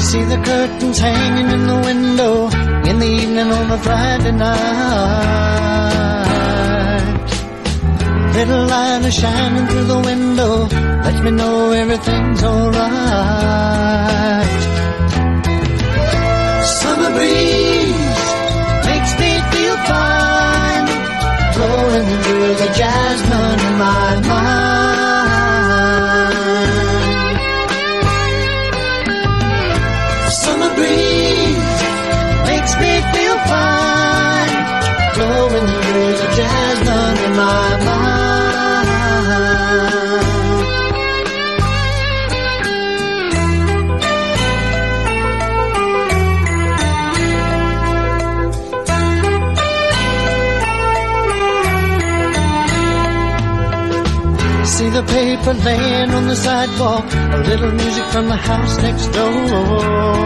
See the curtains hanging in the window in the evening on a Friday night. Little light is shining through the window, lets me know everything's alright. Summer breeze makes me feel fine, blowing through the jasmine in my mind. Summer breeze makes me feel fine, blowing through the jasmine in my mind. See the paper laying on the sidewalk, a little music from the house next door.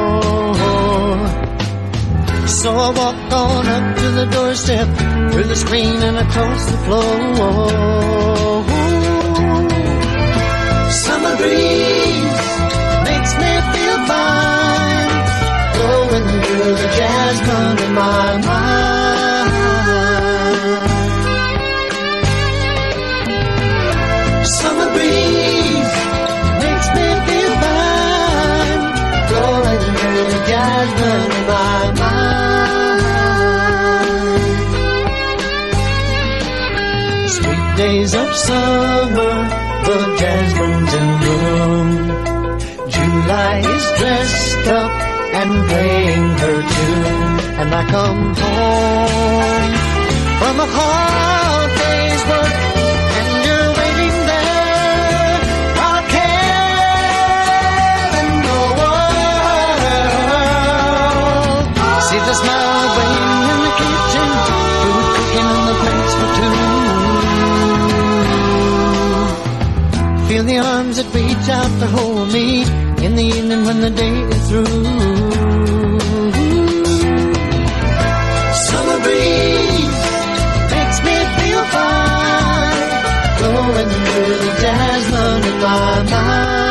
So I walk on up to the doorstep, through the screen and across the floor. Summer breeze makes me feel fine, blowing through the jasmine in my mind. Summer breeze makes me feel fine, blowing through the jasmine in my mind. Sweet days of summer, the jasmine's in bloom. July is dressed up and playing her tune, and I come home from a hard day's work, and you're waiting there, all care in the world. See the smile waiting in the kitchen, food cooking on the plates for two. Feel the arms that reach out to hold me in the evening when the day is through. Summer breeze makes me feel fine, blowing through the jasmine in my mind.